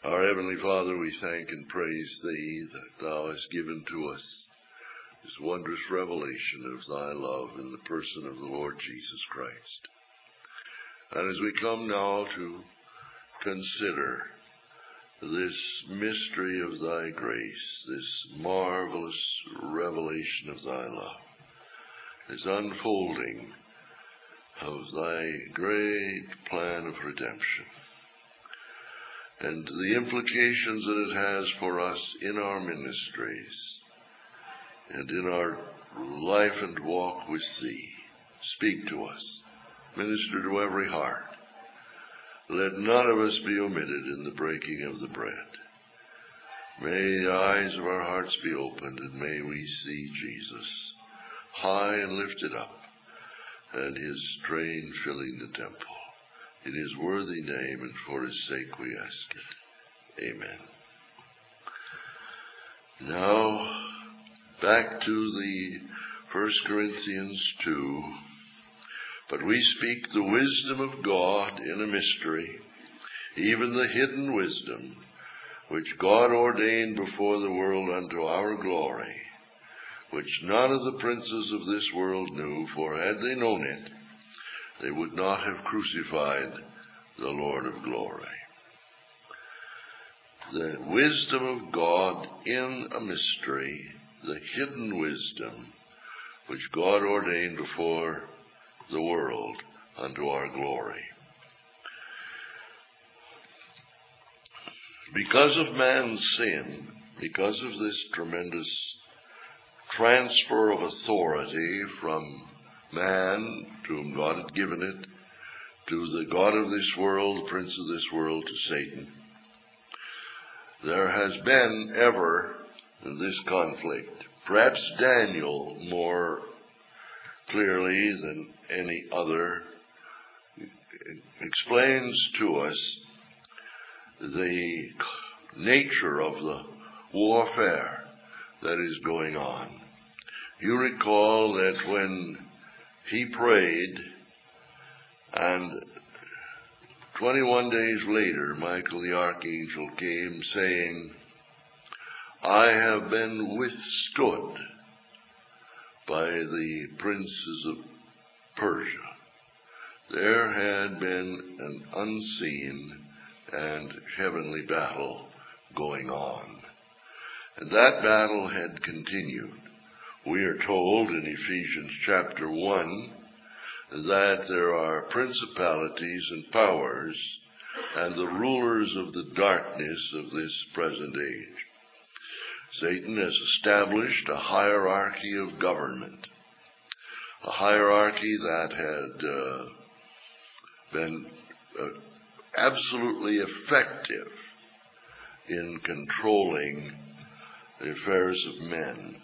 Our Heavenly Father, we thank and praise Thee that Thou hast given to us this wondrous revelation of Thy love in the person of the Lord Jesus Christ. And as we come now to consider this mystery of Thy grace, this marvelous revelation of Thy love, this unfolding of Thy great plan of redemption, and the implications that it has for us in our ministries and in our life and walk with Thee. Speak to us. Minister to every heart. Let none of us be omitted in the breaking of the bread. May the eyes of our hearts be opened, and may we see Jesus high and lifted up, and His train filling the temple. In His worthy name and for His sake we ask it. Amen. Now, back to the 1 Corinthians 2. But we speak the wisdom of God in a mystery, even the hidden wisdom, which God ordained before the world unto our glory, which none of the princes of this world knew, for had they known it, they would not have crucified the Lord of glory. The wisdom of God in a mystery, the hidden wisdom, which God ordained before the world unto our glory. Because of man's sin, because of this tremendous transfer of authority from man, to whom God had given it, to the god of this world, the prince of this world, to Satan, there has been ever this conflict. Perhaps Daniel more clearly than any other explains to us the nature of the warfare that is going on. You recall that when he prayed, and 21 days later, Michael the archangel came saying, I have been withstood by the princes of Persia. There had been an unseen and heavenly battle going on. And that battle had continued. We are told in Ephesians chapter 1 that there are principalities and powers and the rulers of the darkness of this present age. Satan has established a hierarchy of government, a hierarchy that had been absolutely effective in controlling the affairs of men.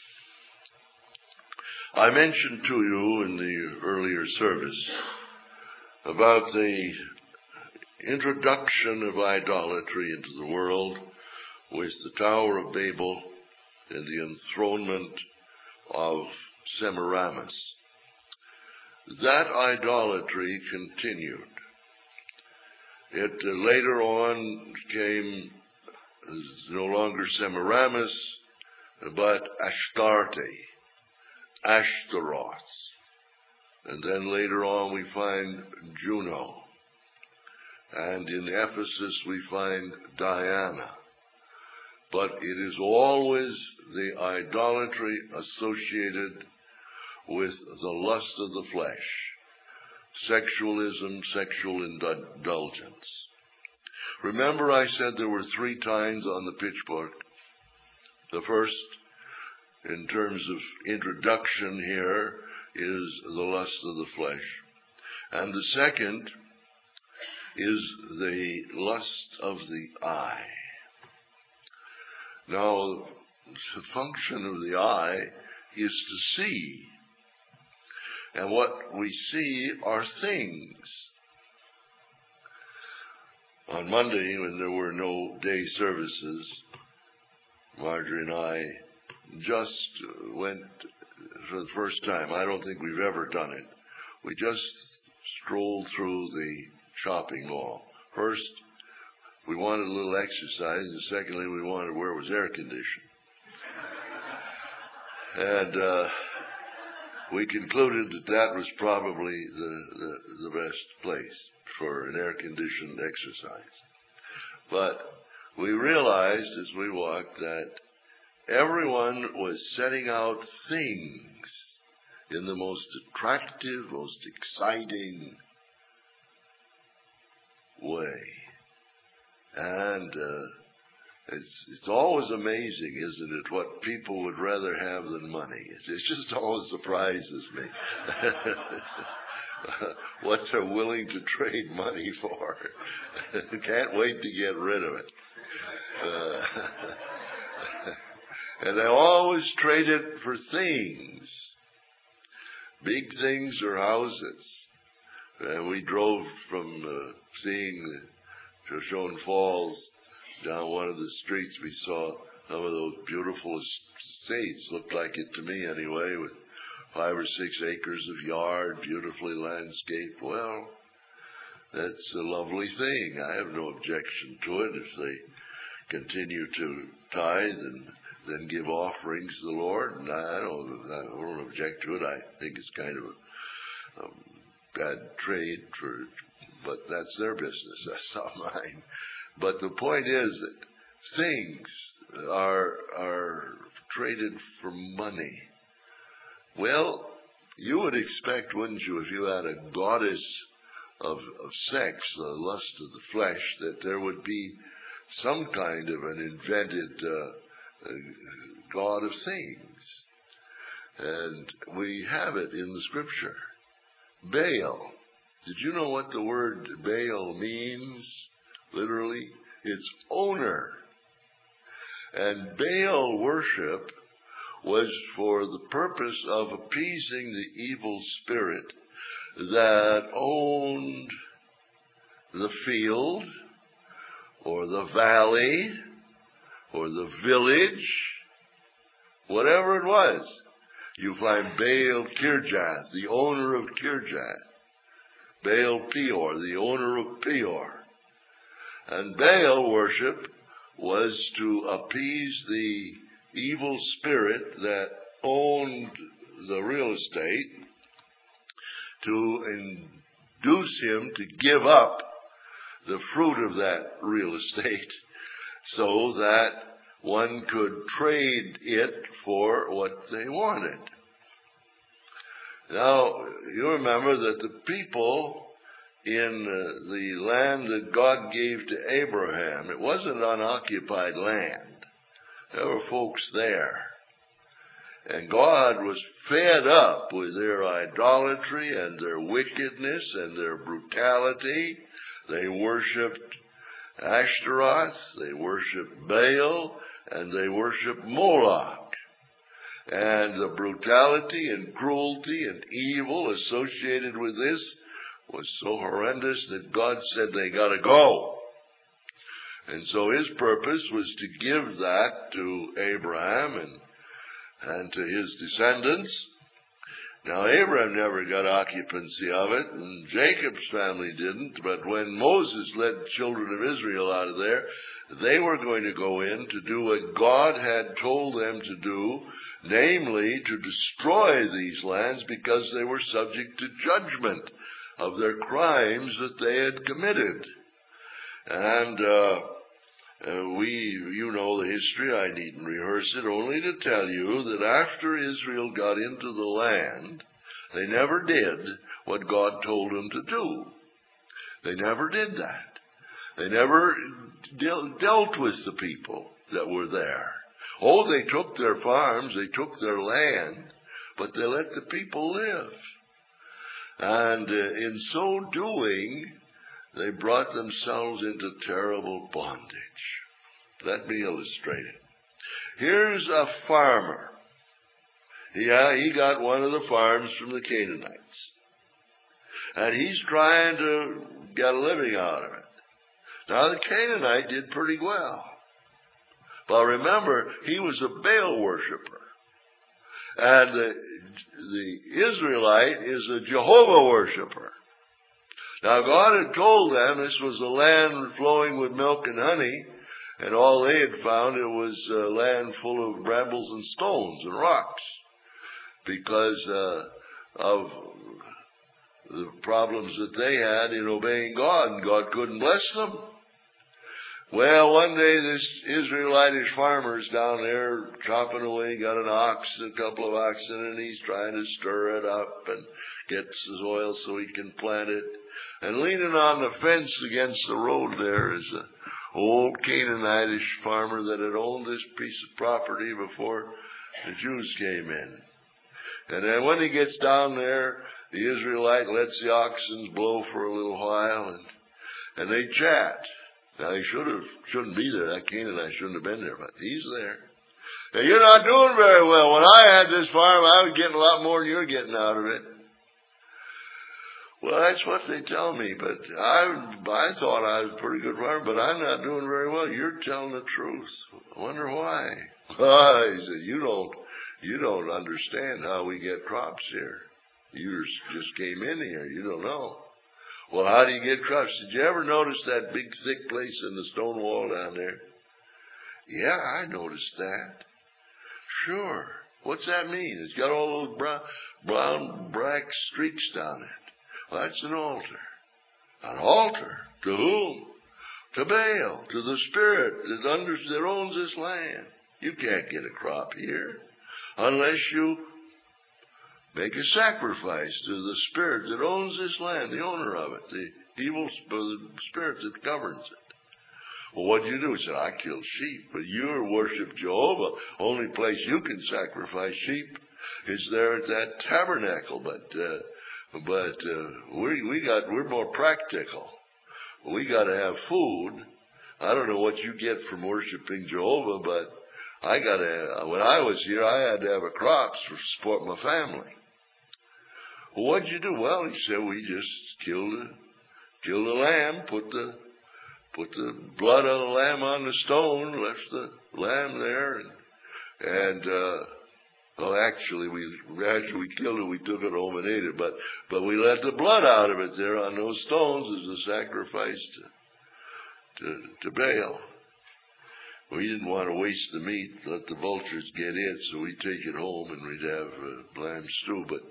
I mentioned to you in the earlier service about the introduction of idolatry into the world with the Tower of Babel and the enthronement of Semiramis. That idolatry continued. It later on came no longer Semiramis, but Astarte, Ashtaroth. And then later on we find Juno. And in Ephesus we find Diana. But it is always the idolatry associated with the lust of the flesh, sexualism, sexual indulgence. Remember I said there were 3 tines on the pitchfork. The first, in terms of introduction here, is the lust of the flesh. And the second is the lust of the eye. Now, the function of the eye is to see. And what we see are things. On Monday, when there were no day services, Marjorie and I just went for the first time. I don't think we've ever done it. We just strolled through the shopping mall. First, We wanted a little exercise, and secondly, we wanted where it was air conditioned. And we concluded that that was probably the best place for an air-conditioned exercise. But we realized as we walked that everyone was setting out things in the most attractive, most exciting way. And it's always amazing, isn't it, what people would rather have than money. It just always surprises me what they're willing to trade money for. Can't wait to get rid of it. And they always trade it for things, big things or houses. We drove from seeing the Shoshone Falls down one of the streets. We saw some of those beautiful estates, looked like it to me anyway, with 5 or 6 acres of yard, beautifully landscaped. Well, that's a lovely thing. I have no objection to it if they continue to tithe and then give offerings to the Lord. And I don't object to it. I think it's kind of a bad trade, but that's their business. That's not mine. But the point is that things are traded for money. Well, you would expect, wouldn't you, if you had a goddess of sex, the lust of the flesh, that there would be some kind of an invented god of things. And we have it in the Scripture. Baal. Did you know what the word Baal means? Literally, it's owner. And Baal worship was for the purpose of appeasing the evil spirit that owned the field or the valley or the village, whatever it was. You find Baal Kirjath, the owner of Kirjath. Baal Peor, the owner of Peor. And Baal worship was to appease the evil spirit that owned the real estate, to induce him to give up the fruit of that real estate so that one could trade it for what they wanted. Now, you remember that the people in the land that God gave to Abraham, it wasn't unoccupied land. There were folks there. And God was fed up with their idolatry and their wickedness and their brutality. They worshipped Ashtaroth, they worshipped Baal, and they worshipped Moloch. And the brutality and cruelty and evil associated with this was so horrendous that God said they gotta go. And so his purpose was to give that to Abraham and to his descendants. Now, Abraham never got occupancy of it, and Jacob's family didn't, but when Moses led the children of Israel out of there, they were going to go in to do what God had told them to do, namely to destroy these lands because they were subject to judgment of their crimes that they had committed. And you know the history, I needn't rehearse it, only to tell you that after Israel got into the land, they never did what God told them to do. They never did that. They never dealt with the people that were there. Oh, they took their farms, they took their land, but they let the people live. And in so doing, they brought themselves into terrible bondage. Let me illustrate it. Here's a farmer. He got one of the farms from the Canaanites. And he's trying to get a living out of it. Now, the Canaanite did pretty well. But remember, he was a Baal worshiper. And the Israelite is a Jehovah worshiper. Now God had told them this was a land flowing with milk and honey, and all they had found, it was a land full of brambles and stones and rocks, because of the problems that they had in obeying God, and God couldn't bless them. Well, one day this Israelitish farmer's down there chopping away, got an ox, a couple of oxen, and he's trying to stir it up and get the soil so he can plant it. And leaning on the fence against the road there is an old Canaanitish farmer that had owned this piece of property before the Jews came in. And then when he gets down there, the Israelite lets the oxen blow for a little while, and they chat. Now he shouldn't be there. That Canaanite shouldn't have been there, but he's there. Now, you're not doing very well. When I had this farm, I was getting a lot more than you're getting out of it. Well, that's what they tell me, but I thought I was a pretty good farmer, but I'm not doing very well. You're telling the truth. I wonder why. He said, you don't understand how we get crops here. You just came in here. You don't know. Well, how do you get crops? Did you ever notice that big thick place in the stone wall down there? Yeah, I noticed that. Sure. What's that mean? It's got all those brown black streaks down it. Well, that's an altar. An altar? To whom? To Baal, to the spirit that owns this land. You can't get a crop here unless you make a sacrifice to the spirit that owns this land, the owner of it, the evil spirit that governs it. Well, what'd you do? He said, I killed sheep, but you worship Jehovah. Only place you can sacrifice sheep is there at that tabernacle. But we're more practical. We got to have food. I don't know what you get from worshiping Jehovah, but when I was here, I had to have a crops to support my family. Well, what'd you do? Well, he said, we just killed a lamb, put the blood of the lamb on the stone, left the lamb there, and actually we killed it, we took it home and ate it, but we let the blood out of it there on those stones as a sacrifice to Baal. We didn't want to waste the meat, let the vultures get it, so we'd take it home and we'd have lamb stew, but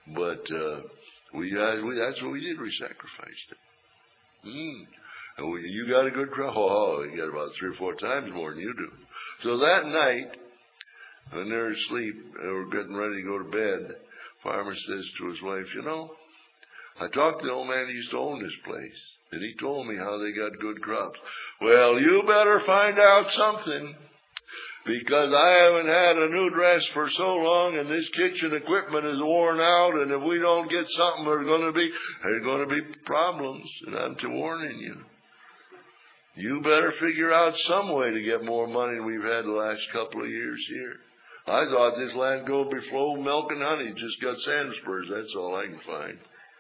that's what we did. We sacrificed it. And you got a good crop. Oh, you got about 3 or 4 times more than you do. So that night, when they're asleep, they were getting ready to go to bed, farmer says to his wife, I talked to the old man who used to own this place, and he told me how they got good crops. Well, you better find out something, because I haven't had a new dress for so long, and this kitchen equipment is worn out, and if we don't get something, there's going to be problems, and I'm warning you. You better figure out some way to get more money than we've had the last couple of years here. I thought this land could be flowing milk and honey, just got sand spurs, that's all I can find.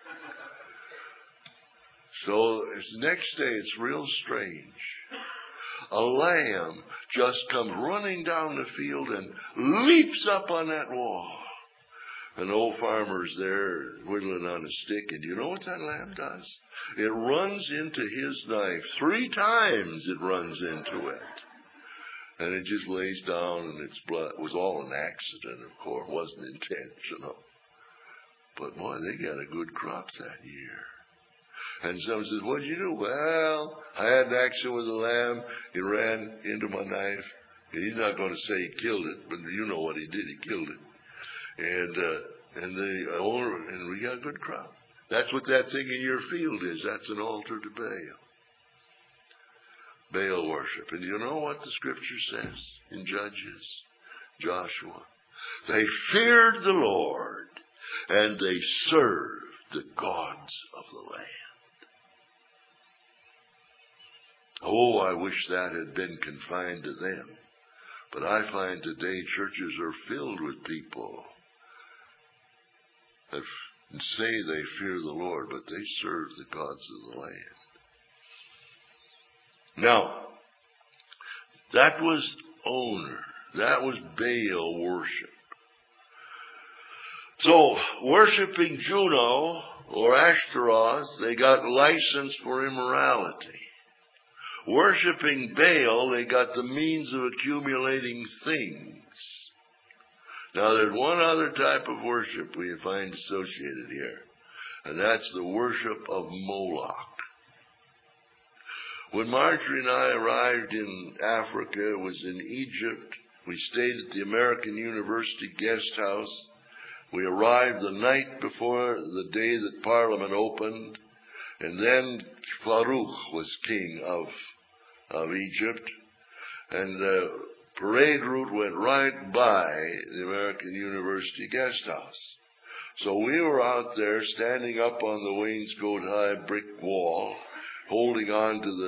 So the next day, it's real strange. A lamb just comes running down the field and leaps up on that wall. An old farmer's there whittling on a stick, and you know what that lamb does? It runs into his knife. 3 times it runs into it. And it just lays down, and its blood. It was all an accident, of course. It wasn't intentional. But boy, they got a good crop that year. And someone says, what'd you do? Well, I had an accident with a lamb. He ran into my knife. He's not going to say he killed it, but you know what he did. He killed it. And the owner, and we got a good crop. That's what that thing in your field is. That's an altar to Baal. Baal worship. And you know what the scripture says in Judges? Joshua. They feared the Lord, and they served the gods of the land. Oh, I wish that had been confined to them. But I find today churches are filled with people that say they fear the Lord, but they serve the gods of the land. Now, that was owner. That was Baal worship. So, worshiping Juno or Ashtaroth, they got license for immorality. Worshipping Baal, they got the means of accumulating things. Now there's one other type of worship we find associated here, and that's the worship of Moloch. When Marjorie and I arrived in Africa, it was in Egypt. We stayed at the American University guest house. We arrived the night before the day that Parliament opened, and then Farouk was king of Egypt, and the parade route went right by the American University guest house. So we were out there standing up on the wainscot high brick wall, holding on to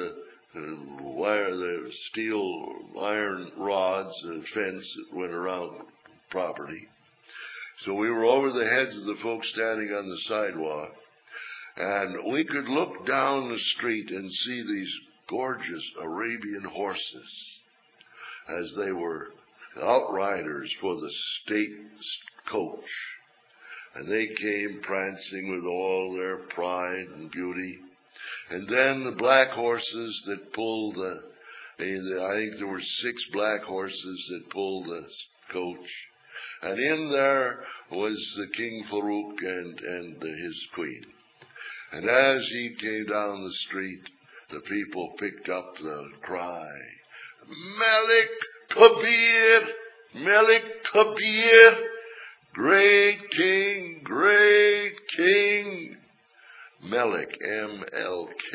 the steel iron rods and fence that went around the property. So we were over the heads of the folks standing on the sidewalk, and we could look down the street and see these gorgeous Arabian horses as they were outriders for the state coach. And they came prancing with all their pride and beauty. And then the black horses that pulled I think there were 6 black horses that pulled the coach. And in there was the King Farouk and his queen. And as he came down the street, the people picked up the cry, Melik Kabir, Melik Kabir, great king, great king. Melik, M-L-K,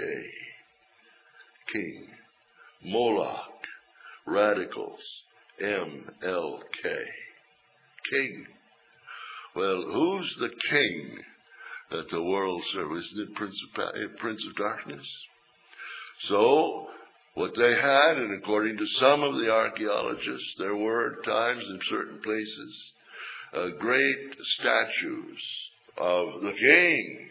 king. Moloch, radicals, M-L-K, king. Well, who's the king that the world serves? Isn't it Prince of Darkness? So, what they had, and according to some of the archaeologists, there were times in certain places great statues of the king.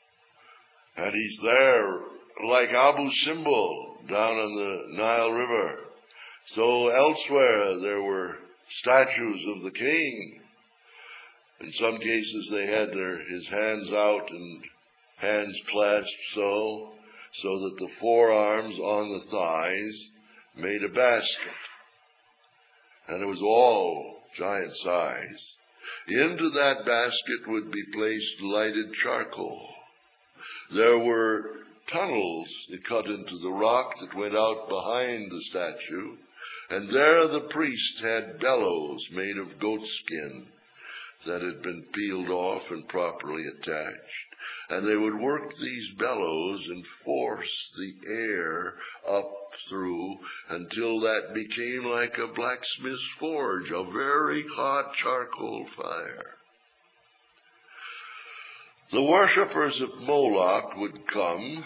And he's there like Abu Simbel down on the Nile River. So elsewhere there were statues of the king. In some cases they had his hands out and hands clasped so that the forearms on the thighs made a basket. And it was all giant size. Into that basket would be placed lighted charcoal. There were tunnels that cut into the rock that went out behind the statue, and there the priest had bellows made of goat skin that had been peeled off and properly attached. And they would work these bellows and force the air up through until that became like a blacksmith's forge, a very hot charcoal fire. The worshippers of Moloch would come,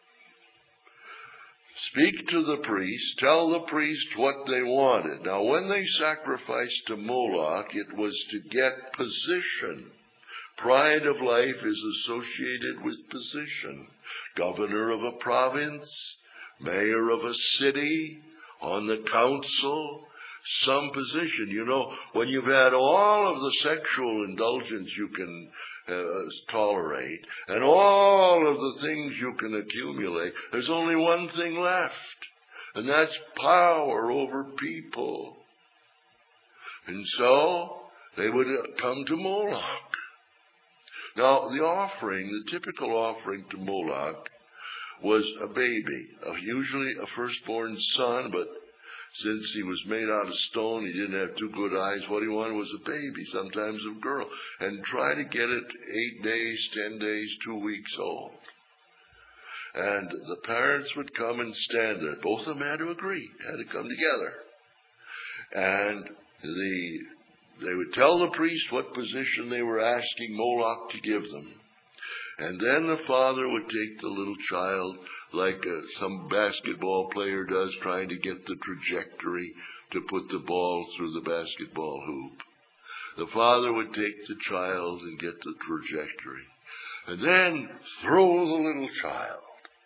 speak to the priest, tell the priest what they wanted. Now, when they sacrificed to Moloch, it was to get position. Pride of life is associated with position. Governor of a province, mayor of a city, on the council, some position. You know, when you've had all of the sexual indulgence you can tolerate, and all of the things you can accumulate, there's only one thing left, and that's power over people. And so they would come to Moloch. Now, the typical offering to Moloch was a baby, usually a firstborn son, but since he was made out of stone, he didn't have 2 good eyes. What he wanted was a baby, sometimes a girl, and try to get it 8 days, 10 days, 2 weeks old. And the parents would come and stand there. Both of them had to agree, had to come together. And they would tell the priest what position they were asking Moloch to give them. And then the father would take the little child, like some basketball player does, trying to get the trajectory to put the ball through the basketball hoop. The father would take the child and get the trajectory, and then throw the little child,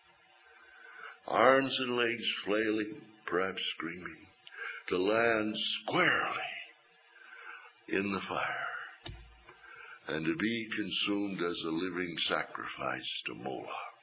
arms and legs flailing, perhaps screaming, to land squarely in the fire. and to be consumed as a living sacrifice to Moloch.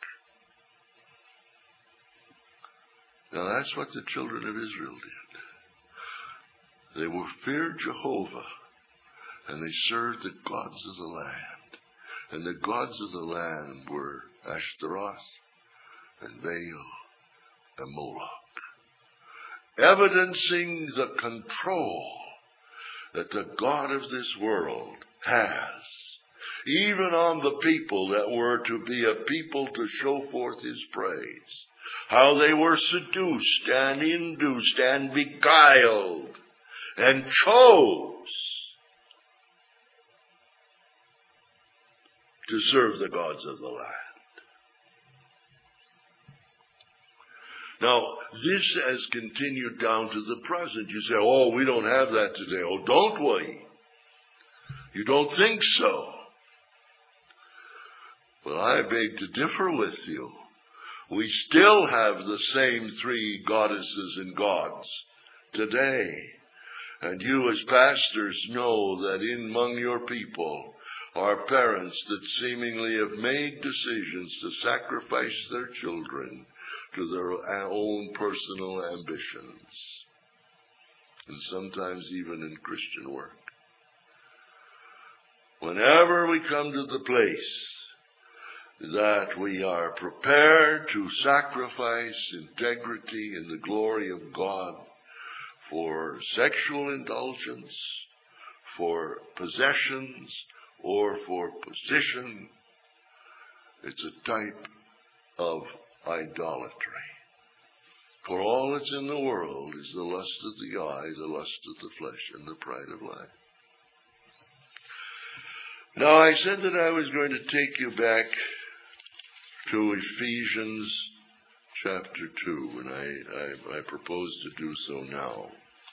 Now that's what the children of Israel did. They feared Jehovah, and they served the gods of the land. And the gods of the land were Ashtaroth and Baal and Moloch, evidencing the control that the God of this world has, even on the people that were to be a people to show forth his praise. How they were seduced and induced and beguiled and chose to serve the gods of the land. Now, this has continued down to the present. You say, oh, we don't have that today. Oh, don't we? You don't think so? Well, I beg to differ with you. We still have the same three goddesses and gods today. And you as pastors know that among your people are parents that seemingly have made decisions to sacrifice their children to their own personal ambitions, and sometimes even in Christian work. Whenever we come to the place that we are prepared to sacrifice integrity and the glory of God for sexual indulgence, for possessions, or for position, it's a type of idolatry. For all that's in the world is the lust of the eye, the lust of the flesh, and the pride of life. Now, I said that I was going to take you back to Ephesians chapter 2, and I propose to do so now.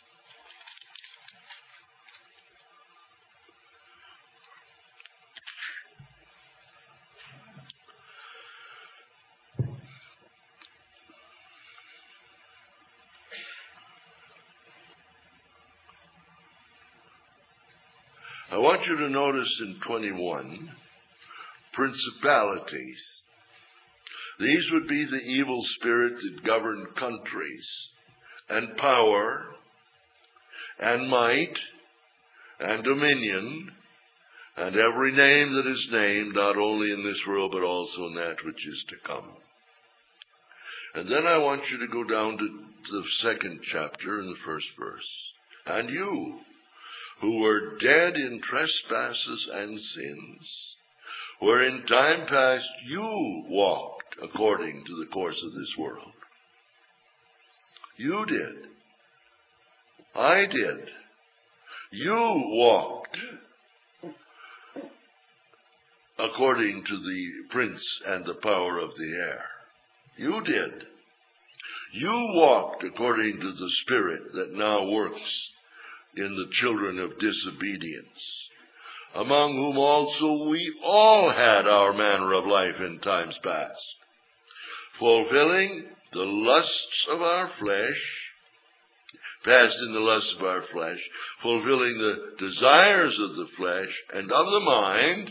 I want you to notice in 21, principalities. These would be the evil spirit that govern countries, and power, and might, and dominion, and every name that is named, not only in this world, but also in that which is to come. And then I want you to go down to the second chapter in the first verse. And you, who were dead in trespasses and sins, where in time past you walked according to the course of this world. You did. I did. You walked according to the prince and the power of the air. You did. You walked according to the spirit that now works in the children of disobedience, among whom also we all had our manner of life in times past, fulfilling the lusts of our flesh, passed in the lusts of our flesh, fulfilling the desires of the flesh and of the mind.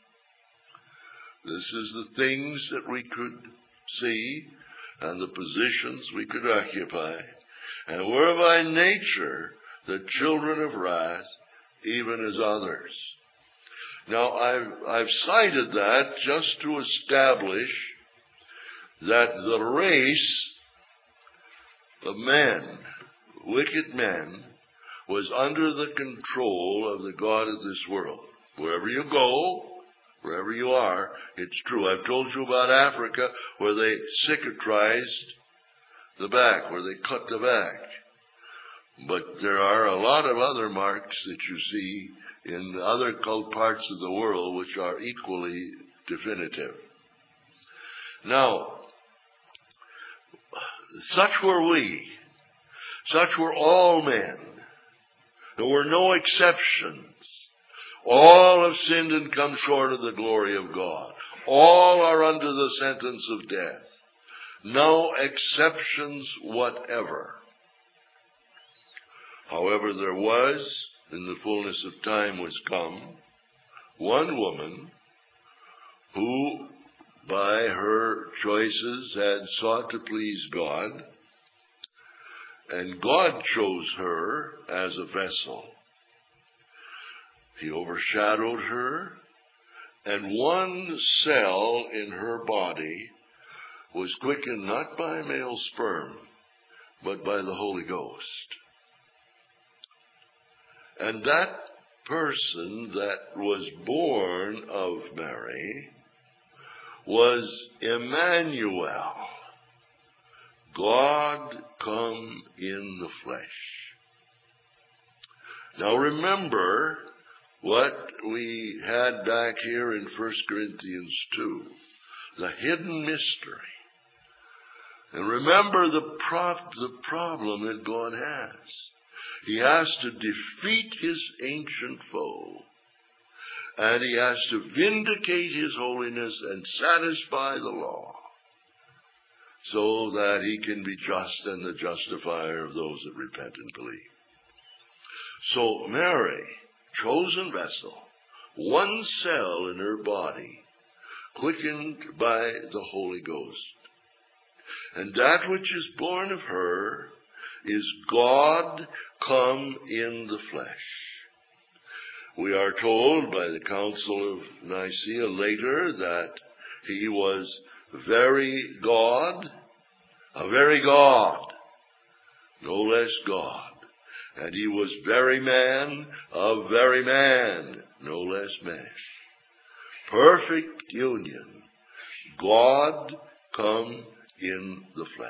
This is the things that we could see and the positions we could occupy, and were by nature the children of wrath, even as others. Now, I've cited that just to establish that the race of men, wicked men, was under the control of the God of this world. Wherever you go, wherever you are, it's true. I've told you about Africa, where they cicatrized the back, where they cut the back. But there are a lot of other marks that you see in other parts of the world which are equally definitive. Now, such were we. Such were all men. There were no exceptions. All have sinned and come short of the glory of God. All are under the sentence of death. No exceptions whatever. However, there was, in the fullness of time was come, one woman who, by her choices, had sought to please God, and God chose her as a vessel. He overshadowed her, and one cell in her body was quickened not by male sperm, but by the Holy Ghost. And that person that was born of Mary was Emmanuel, God come in the flesh. Now remember what we had back here in 1 Corinthians 2, the hidden mystery. And remember the problem that God has. He has to defeat his ancient foe, and he has to vindicate his holiness and satisfy the law, so that he can be just and the justifier of those that repent and believe. So Mary, chosen vessel, one cell in her body, quickened by the Holy Ghost. And that which is born of her is God come in the flesh. We are told by the Council of Nicaea later that he was very God, a very God, no less God. And he was very man, a very man, no less man. Perfect union. God come in the flesh.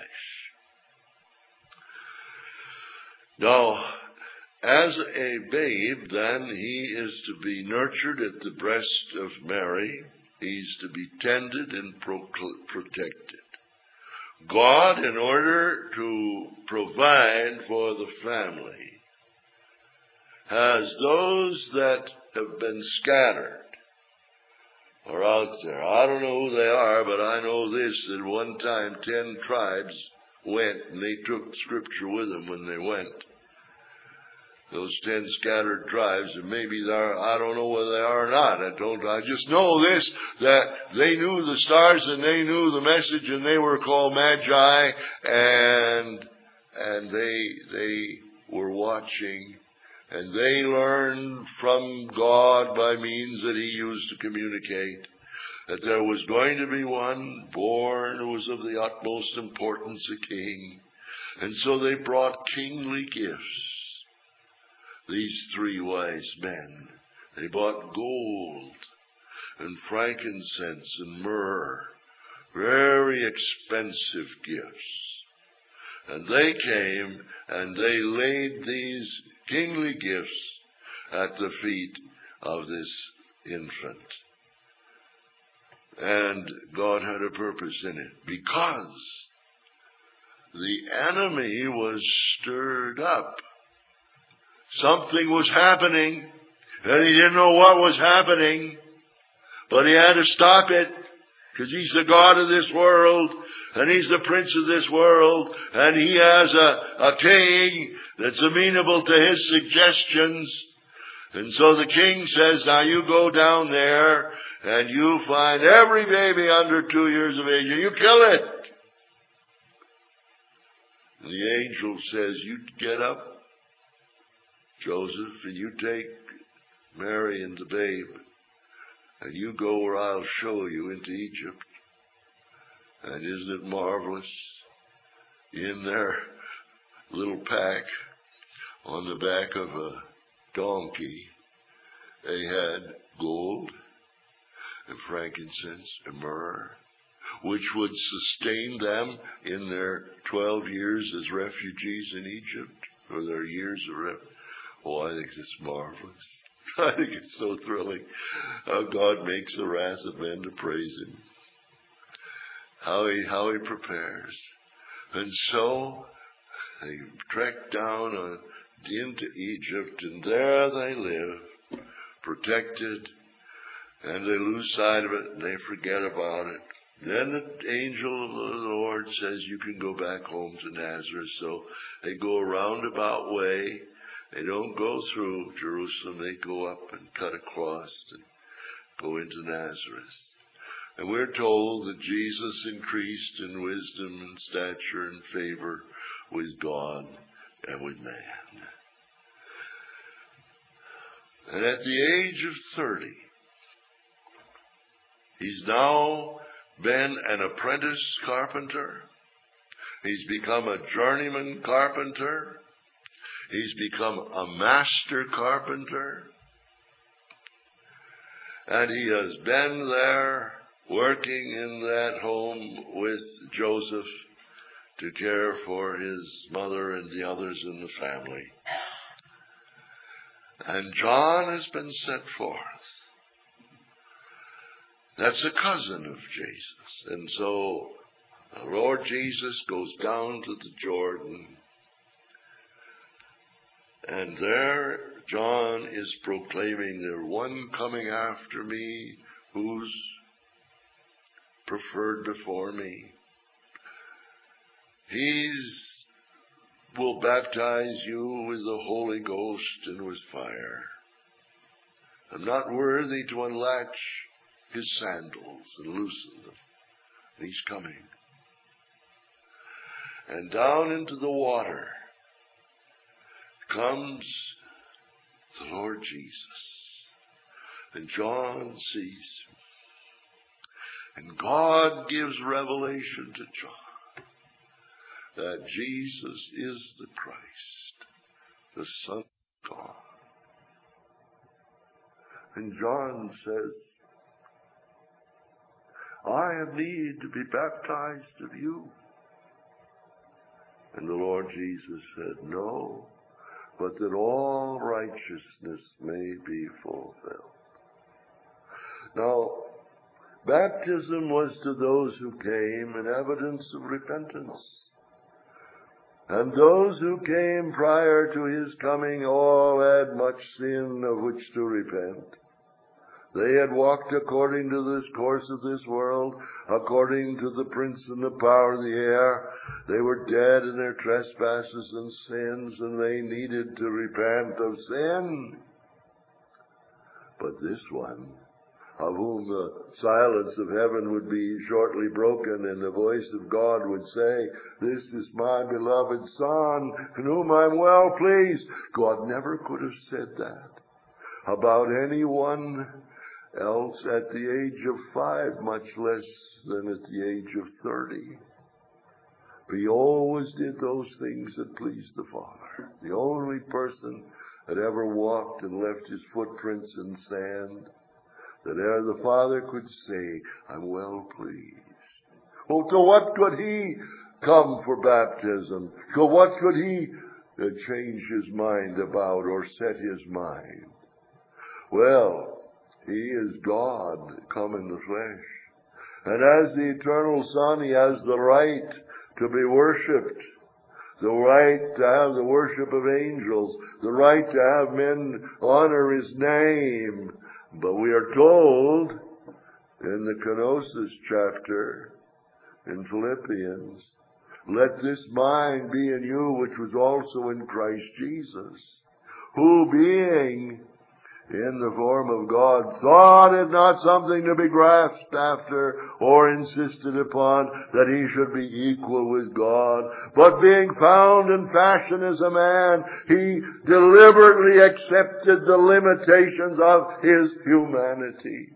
Now, as a babe, then, he is to be nurtured at the breast of Mary. He's to be tended and protected. God, in order to provide for the family, has those that have been scattered or out there. I don't know who they are, but I know this, that one time 10 tribes went, and they took Scripture with them when they went. Those 10 scattered tribes, and maybe they're, I don't know whether they are or not. I just know this, that they knew the stars and they knew the message, and they were called Magi, and they were watching, and they learned from God by means that he used to communicate that there was going to be one born who was of the utmost importance, a king. And so they brought kingly gifts. These 3 wise men, they bought gold and frankincense and myrrh, very expensive gifts. And they came and they laid these kingly gifts at the feet of this infant. And God had a purpose in it, because the enemy was stirred up. Something was happening, and he didn't know what was happening, but he had to stop it, because he's the God of this world, and he's the prince of this world, and he has a king that's amenable to his suggestions. And so the king says, now you go down there, and you find every baby under 2 years of age, and you kill it. And the angel says, you get up, Joseph, and you take Mary and the babe, and you go where I'll show you into Egypt. And isn't it marvelous? In their little pack, on the back of a donkey, they had gold and frankincense and myrrh, which would sustain them in their 12 years as refugees in Egypt, or their years of refuge. Oh, I think it's marvelous. I think it's so thrilling how God makes the wrath of men to praise him. How he prepares. And so they trek down into Egypt, and there they live, protected, and they lose sight of it, and they forget about it. Then the angel of the Lord says, you can go back home to Nazareth. So they go a roundabout way. They don't go through Jerusalem. They go up and cut across. go into Nazareth. And we're told that Jesus increased in wisdom and stature and favor with God and with man. And at the age of 30, he's now been an apprentice carpenter. He's become a journeyman carpenter. He's become a master carpenter. And he has been there working in that home with Joseph to care for his mother and the others in the family. And John has been sent forth. That's a cousin of Jesus. And so the Lord Jesus goes down to the Jordan. And there John is proclaiming, there's one coming after me who's preferred before me. He will baptize you with the Holy Ghost and with fire. I'm not worthy to unlatch his sandals and loosen them. And he's coming. And down into the water comes the Lord Jesus. And John sees him. And God gives revelation to John that Jesus is the Christ, the Son of God. And John says, I have need to be baptized of you. And the Lord Jesus said, no, but that all righteousness may be fulfilled. Now, baptism was to those who came an evidence of repentance. And those who came prior to his coming all had much sin of which to repent. They had walked according to this course of this world, according to the prince and the power of the air. They were dead in their trespasses and sins, and they needed to repent of sin. But this one, of whom the silence of heaven would be shortly broken, and the voice of God would say, this is my beloved Son, in whom I'm well pleased. God never could have said that about anyone else at the age of 5, much less than at the age of 30. He always did those things that pleased the Father. The only person that ever walked and left his footprints in sand, that ere the Father could say, I'm well pleased. Well, to what could he come for baptism? To what could he change his mind about or set his mind? Well, he is God come in the flesh. And as the eternal Son, he has the right to be worshipped, the right to have the worship of angels, the right to have men honor his name. But we are told in the Kenosis chapter in Philippians, let this mind be in you which was also in Christ Jesus, who being in the form of God, thought it not something to be grasped after or insisted upon that he should be equal with God, but being found in fashion as a man, he deliberately accepted the limitations of his humanity.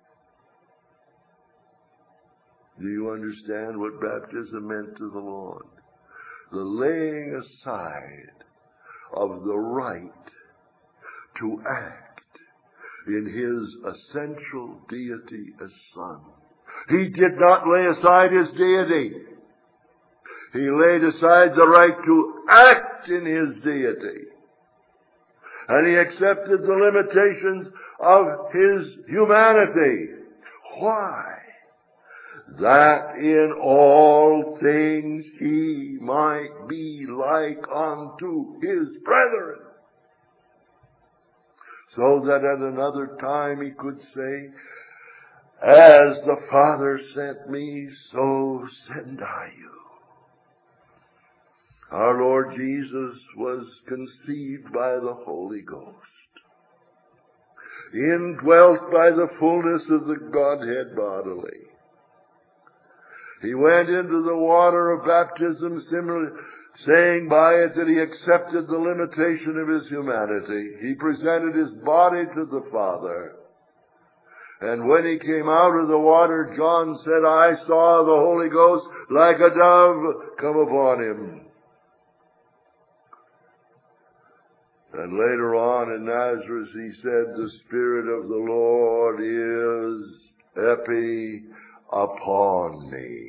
Do you understand what baptism meant to the Lord? The laying aside of the right to act in his essential deity as Son. He did not lay aside his deity. He laid aside the right to act in his deity. And he accepted the limitations of his humanity. Why? That in all things he might be like unto his brethren, so that at another time he could say, as the Father sent me, so send I you. Our Lord Jesus was conceived by the Holy Ghost. indwelt by the fullness of the Godhead bodily. He went into the water of baptism, saying by it that he accepted the limitation of his humanity. He presented his body to the Father. And when he came out of the water, John said, I saw the Holy Ghost like a dove come upon him. And later on in Nazareth he said, the Spirit of the Lord is upon me.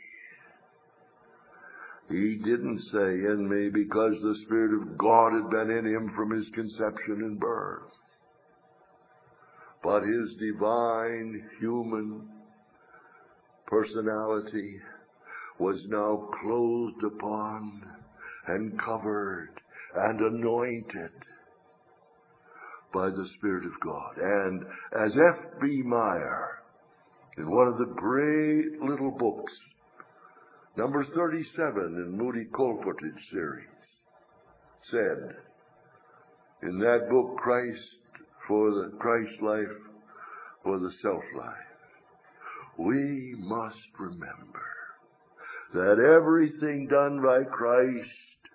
He didn't say in me because the Spirit of God had been in him from his conception and birth. But his divine human personality was now clothed upon and covered and anointed by the Spirit of God. And as F.B. Meyer, in one of the great little books, number 37 in Moody Colportage series, said, in that book, Christ Life for the Self-Life, we must remember that everything done by Christ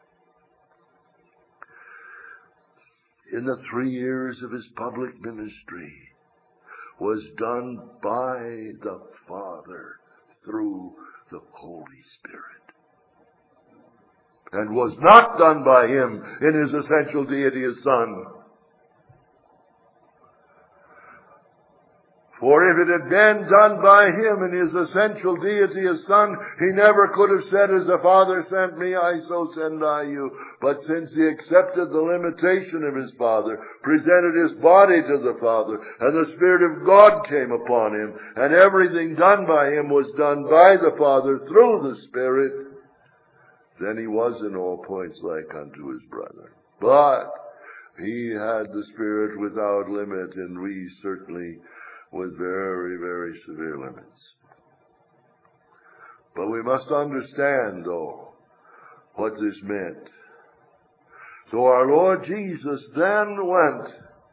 in the 3 years of his public ministry was done by the Father through the Holy Spirit, and was not done by him in his essential deity as Son. For if it had been done by him in his essential deity as Son, he never could have said, as the Father sent me, I so send I you. But since he accepted the limitation of his Father, presented his body to the Father, and the Spirit of God came upon him, and everything done by him was done by the Father through the Spirit, then he was in all points like unto his brother. But he had the Spirit without limit, and we certainly with very, very severe limits. But we must understand, though, what this meant. So our Lord Jesus then went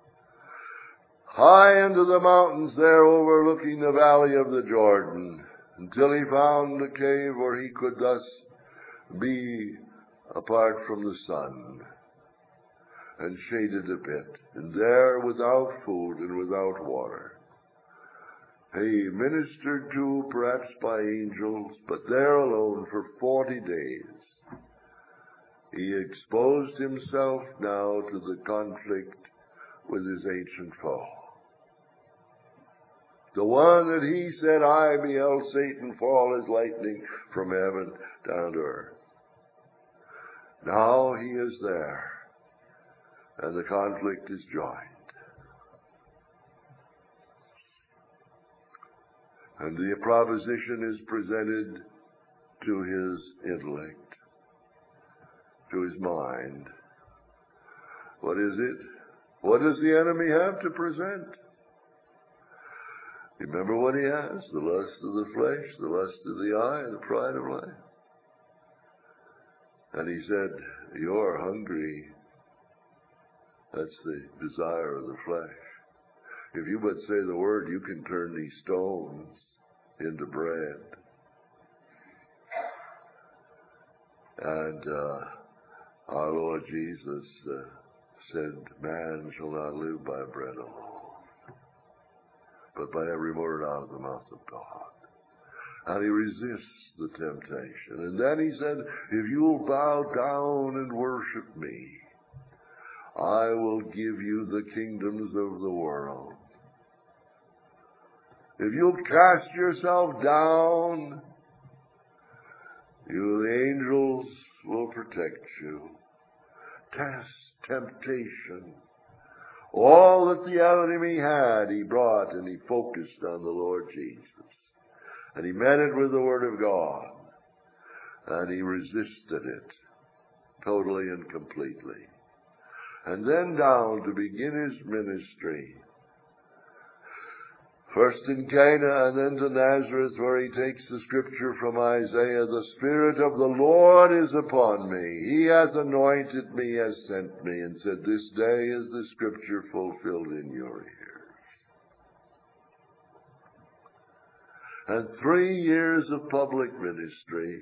high into the mountains there overlooking the valley of the Jordan until he found a cave where he could thus be apart from the sun and shaded a bit, and there without food and without water. He ministered to, perhaps by angels, but there alone for 40 days. He exposed himself now to the conflict with his ancient foe. The one that he said, I beheld Satan fall as lightning from heaven down to earth. Now he is there, and the conflict is joined. And the proposition is presented to his intellect, to his mind. What is it? What does the enemy have to present? Remember what he has? The lust of the flesh, the lust of the eye, and the pride of life. And he said, you're hungry. That's the desire of the flesh. If you but say the word, you can turn these stones into bread. And our Lord Jesus said, man shall not live by bread alone, but by every word out of the mouth of God. And he resists the temptation. And then he said, if you'll bow down and worship me, I will give you the kingdoms of the world. If you'll cast yourself down, the angels will protect you. Test, temptation, all that the enemy had, he brought, and he focused on the Lord Jesus. And he met it with the Word of God. And he resisted it totally and completely. And then down to begin his ministry. First in Cana and then to Nazareth, where he takes the scripture from Isaiah, the Spirit of the Lord is upon me. He hath anointed me, has sent me, and said, this day is the scripture fulfilled in your ears. and 3 years of public ministry,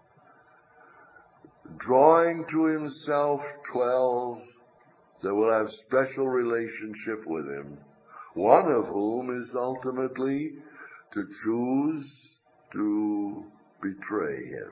drawing to himself 12 that will have special relationship with him, one of whom is ultimately to choose to betray him.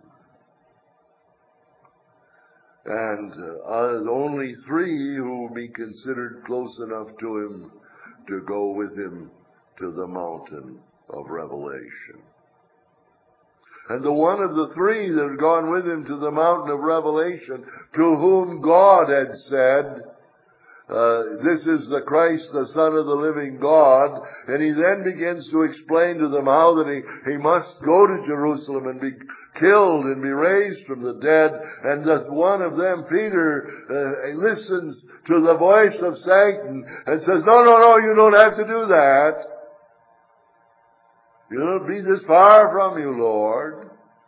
And only 3 who will be considered close enough to him to go with him to the mountain of revelation. And the one of the 3 that had gone with him to the mountain of revelation, to whom God had said, this is the Christ, the Son of the living God. And he then begins to explain to them how that he must go to Jerusalem and be killed and be raised from the dead. And that one of them, Peter, listens to the voice of Satan and says, no, you don't have to do that. You'll be this far from you, Lord.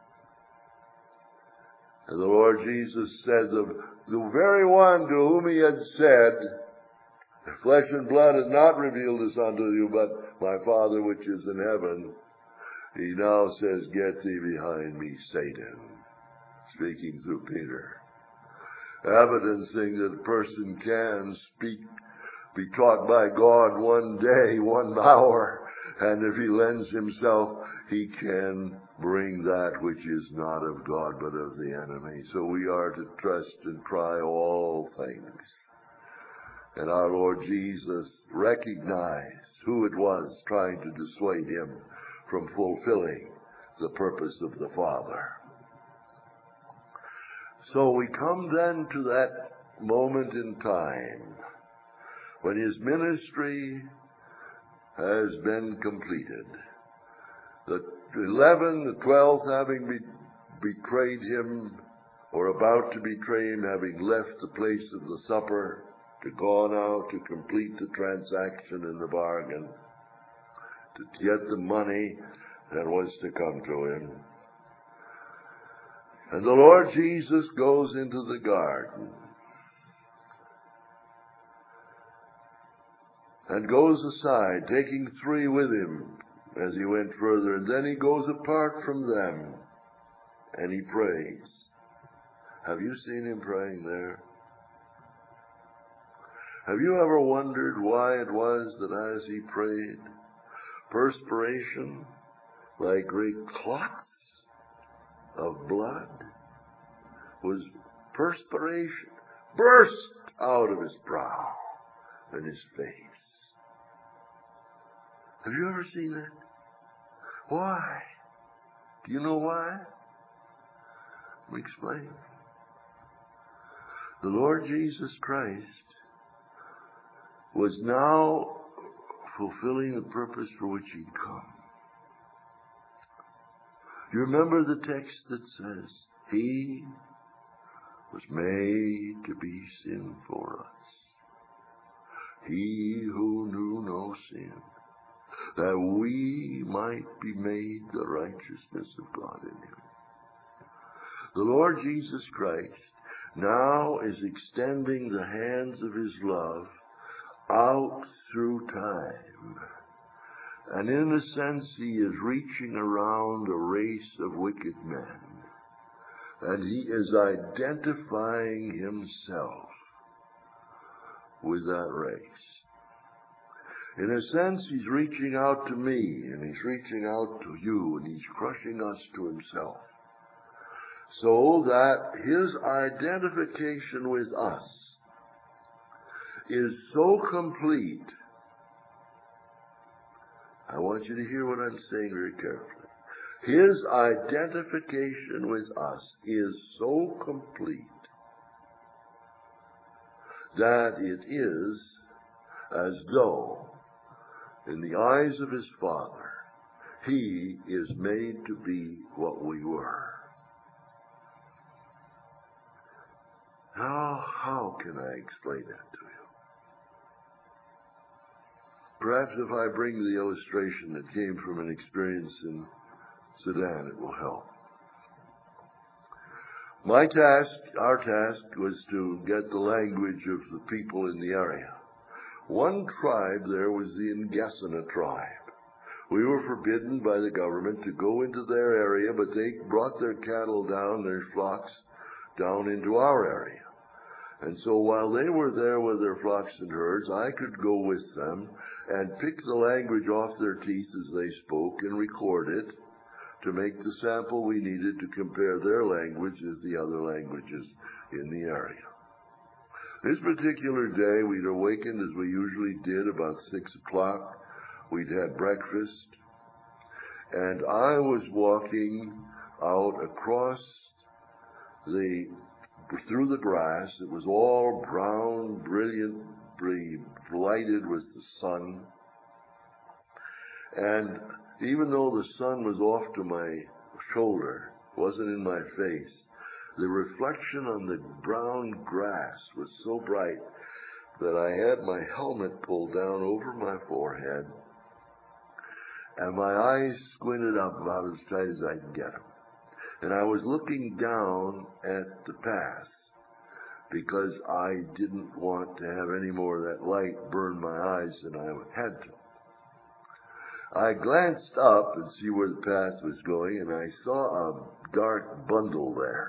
And the Lord Jesus said, the very one to whom he had said, flesh and blood has not revealed this unto you, but my Father which is in heaven, he now says, get thee behind me, Satan, speaking through Peter. Evidencing that a person can be taught by God one day, 1 hour, and if he lends himself, he can bring that which is not of God but of the enemy. So we are to trust and try all things. And our Lord Jesus recognized who it was trying to dissuade him from fulfilling the purpose of the Father. So we come then to that moment in time when his ministry has been completed. The 12th having betrayed him, or about to betray him, having left the place of the supper to go now to complete the transaction in the bargain, to get the money that was to come to him. And the Lord Jesus goes into the garden and goes aside, taking 3 with him as he went further. And then he goes apart from them and he prays. Have you seen him praying there? Have you ever wondered why it was that as he prayed, perspiration, like great clots of blood, was perspiration burst out of his brow and his face? Have you ever seen that? Why? Do you know why? Let me explain. The Lord Jesus Christ was now fulfilling the purpose for which he'd come. You remember the text that says, he was made to be sin for us. He who knew no sin, that we might be made the righteousness of God in him. The Lord Jesus Christ now is extending the hands of his love out through time. And in a sense, he is reaching around a race of wicked men. And he is identifying himself with that race. In a sense, he's reaching out to me, and he's reaching out to you, and he's crushing us to himself. So that his identification with us is so complete. I want you to hear what I'm saying very carefully. His identification with us is so complete that it is as though, in the eyes of his Father, he is made to be what we were. Now, how can I explain that to you? Perhaps if I bring the illustration that came from an experience in Sudan, it will help. Our task was to get the language of the people in the area. One tribe there was the Ngesana tribe, We were forbidden by the government to go into their area, but they brought their cattle down, their flocks, down into our area. And so while they were there with their flocks and herds, I could go with them and pick the language off their teeth as they spoke and record it to make the sample we needed to compare their language with the other languages in the area. This particular day, we'd awakened as we usually did about 6 o'clock. We'd had breakfast, and I was walking out across through the grass. It was all brown, brilliantly lighted with the sun. And even though the sun was off to my shoulder, wasn't in my face, the reflection on the brown grass was so bright that I had my helmet pulled down over my forehead, and my eyes squinted up about as tight as I could get them. And I was looking down at the path because I didn't want to have any more of that light burn my eyes than I had to. I glanced up and see where the path was going, and I saw a dark bundle there.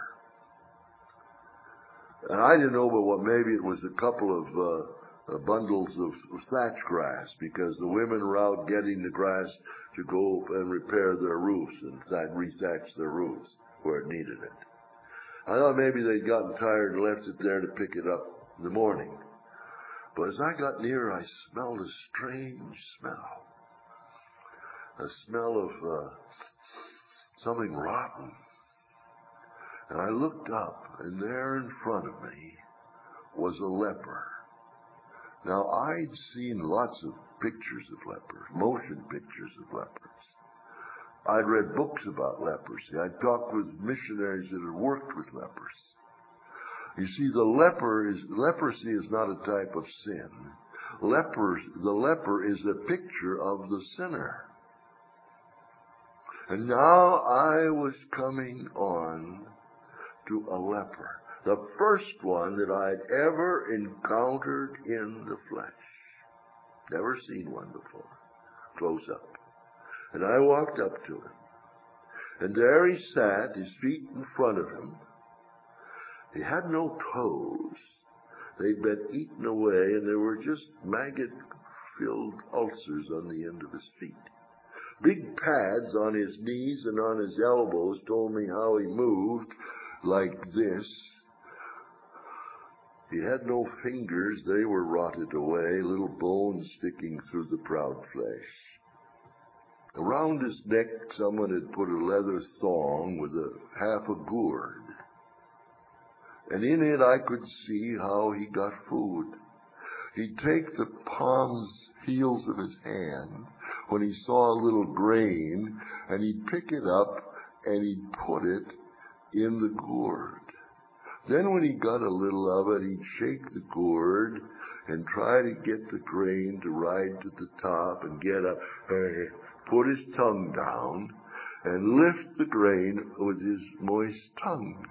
And I didn't know but what maybe it was a couple of bundles of thatch grass, because the women were out getting the grass to go and repair their roofs and rethatch their roofs where it needed it. I thought maybe they'd gotten tired and left it there to pick it up in the morning. But as I got near, I smelled a strange smell. A smell of something rotten. And I looked up, and there in front of me was a leper. Now, I'd seen lots of pictures of lepers, motion pictures of lepers. I'd read books about leprosy. I'd talked with missionaries that had worked with lepers. You see, leprosy is not a type of sin. The leper is a picture of the sinner. And now I was coming on to a leper, the first one that I'd ever encountered in the flesh. Never seen one before, close up. And I walked up to him, and there he sat, his feet in front of him. He had no toes. They'd been eaten away, and there were just maggot-filled ulcers on the end of his feet. Big pads on his knees and on his elbows told me how he moved like this. He had no fingers. They were rotted away, little bones sticking through the proud flesh. Around his neck, someone had put a leather thong with half a gourd. And in it I could see how he got food. He'd take the palms, heels of his hand when he saw a little grain, and he'd pick it up and he'd put it in the gourd. Then when he got a little of it, he'd shake the gourd and try to get the grain to ride to the top and get up, put his tongue down and lift the grain with his moist tongue.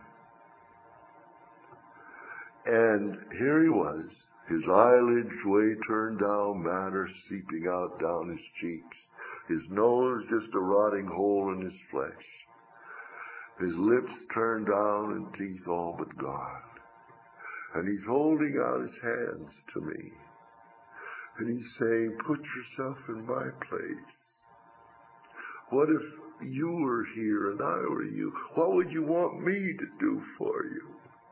And here he was, his eyelids way turned down, matter seeping out down his cheeks, his nose just a rotting hole in his flesh, his lips turned down and teeth all but gone. And he's holding out his hands to me, and he's saying, put yourself in my place. What if you were here and I were you? What would you want me to do for you?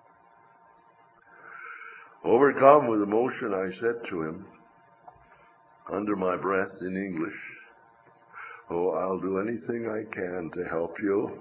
Overcome with emotion, I said to him, under my breath in English, oh, I'll do anything I can to help you.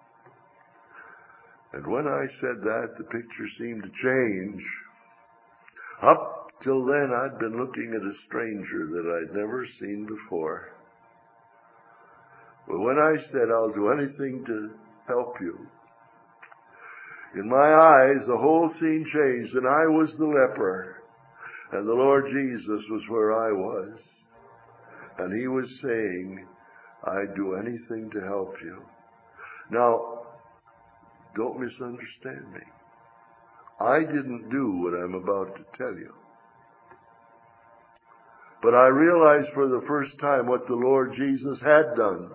And when I said that, the picture seemed to change. Up till then, I'd been looking at a stranger that I'd never seen before. But when I said, I'll do anything to help you, in my eyes, the whole scene changed, and I was the leper, and the Lord Jesus was where I was, and he was saying, I'd do anything to help you. Now, don't misunderstand me. I didn't do what I'm about to tell you. But I realized for the first time what the Lord Jesus had done.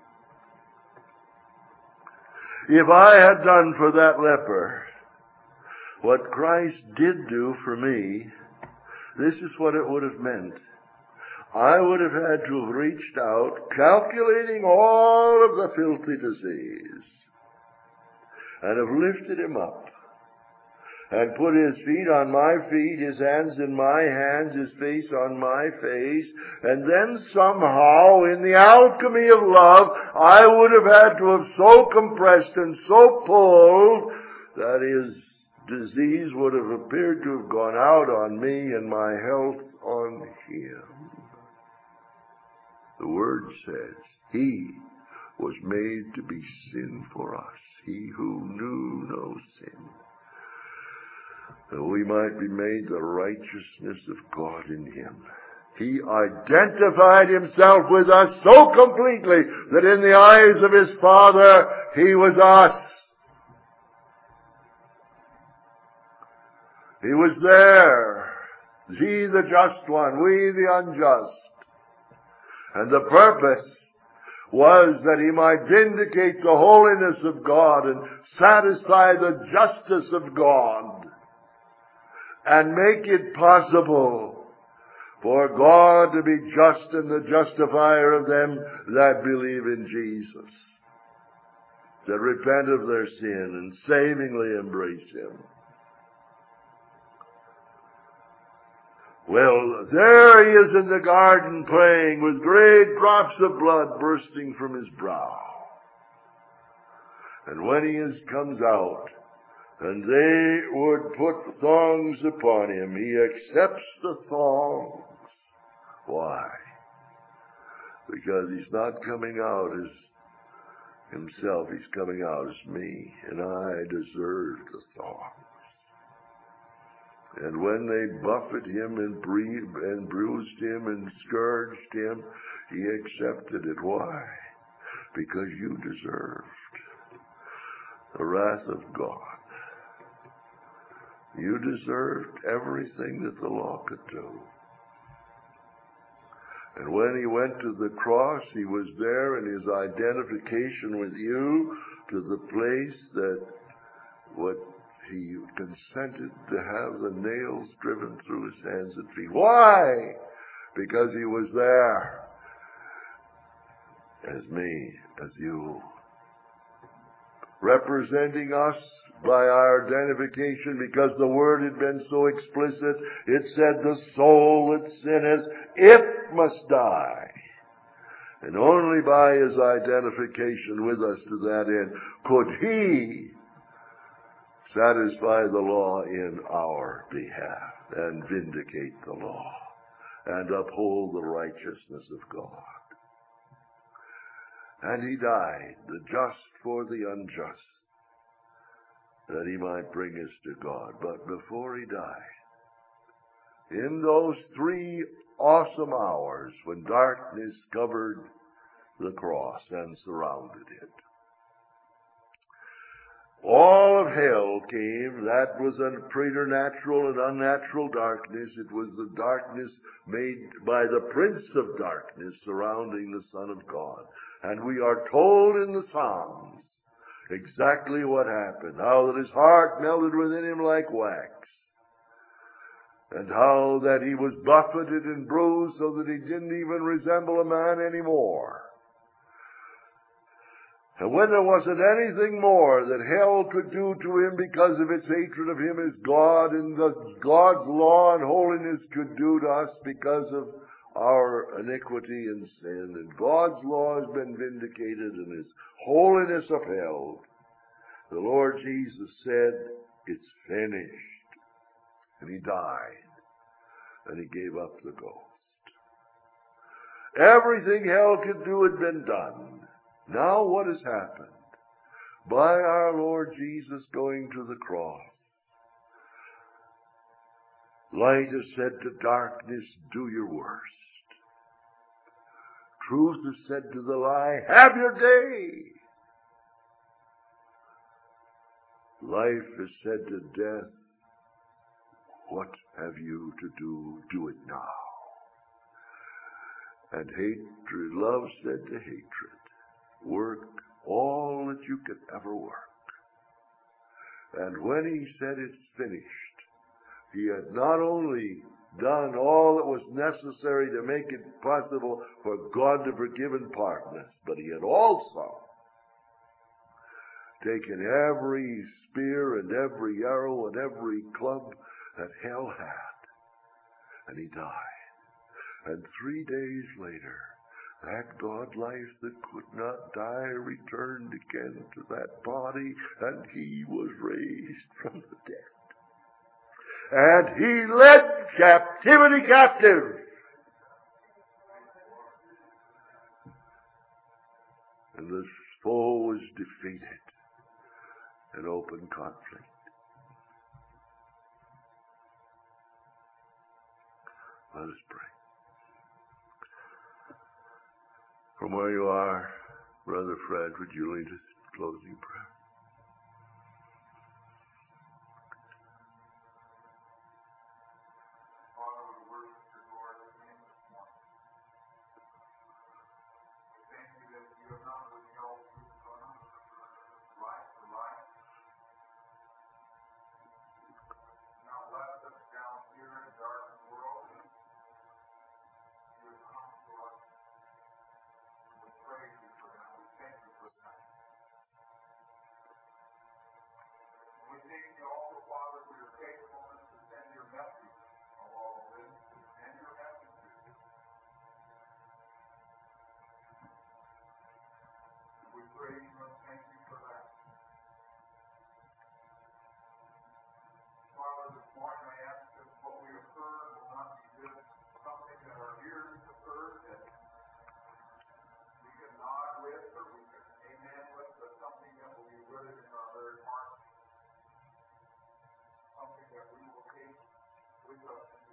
If I had done for that leper what Christ did do for me, this is what it would have meant. I would have had to have reached out, calculating all of the filthy disease, and have lifted him up, and put his feet on my feet, his hands in my hands, his face on my face, and then somehow, in the alchemy of love, I would have had to have so compressed and so pulled that his disease would have appeared to have gone out on me and my health on him. The Word says, He was made to be sin for us, He who knew no sin, that we might be made the righteousness of God in Him. He identified Himself with us so completely that in the eyes of His Father, He was us. He was there. He the just one, we the unjust. And the purpose was that He might vindicate the holiness of God and satisfy the justice of God and make it possible for God to be just and the justifier of them that believe in Jesus, that repent of their sin and savingly embrace Him. Well, there he is in the garden playing with great drops of blood bursting from his brow. And when he comes out, and they would put thongs upon him, he accepts the thongs. Why? Because he's not coming out as himself, he's coming out as me, and I deserve the thongs. And when they buffeted him and bruised him and scourged him, he accepted it. Why? Because you deserved the wrath of God. You deserved everything that the law could do. And when he went to the cross, he was there in his identification with you to the place that what he consented to have the nails driven through his hands and feet. Why? Because he was there as me, as you, representing us by our identification, because the word had been so explicit. It said the soul that sinneth, it must die. And only by his identification with us to that end could he satisfy the law in our behalf and vindicate the law and uphold the righteousness of God. And he died, the just for the unjust, that he might bring us to God. But before he died, in those 3 awesome hours when darkness covered the cross and surrounded it, all of hell came. That was a preternatural and unnatural darkness. It was the darkness made by the prince of darkness surrounding the Son of God. And we are told in the Psalms exactly what happened. How that his heart melted within him like wax. And how that he was buffeted and bruised so that he didn't even resemble a man anymore. And when there wasn't anything more that hell could do to him because of its hatred of him as God, and God's law and holiness could do to us because of our iniquity and sin, and God's law has been vindicated and his holiness upheld, the Lord Jesus said, it's finished. And he died. And he gave up the ghost. Everything hell could do had been done. Now what has happened? By our Lord Jesus going to the cross, light has said to darkness, do your worst. Truth has said to the lie, have your day. Life has said to death, what have you to do? Do it now. And hatred, love said to hatred, work all that you could ever work. And when he said it's finished, he had not only done all that was necessary to make it possible for God to forgive and pardon us, but he had also taken every spear and every arrow and every club that hell had, and he died. And 3 days later, that God life that could not die returned again to that body, and he was raised from the dead. And he led captivity captive. And the foe was defeated in open conflict. Let us pray. From where you are, Brother Fred, would you lead us in closing prayer? We thank you also, Father, for your faithfulness to send your message of all this and your messages. We praise you and thank you for that. Father, this morning I ask that what we have heard will not be just something that our ears have heard that we can nod with or we can amen with, but something that will be rooted in our very hearts. Something that we will take with us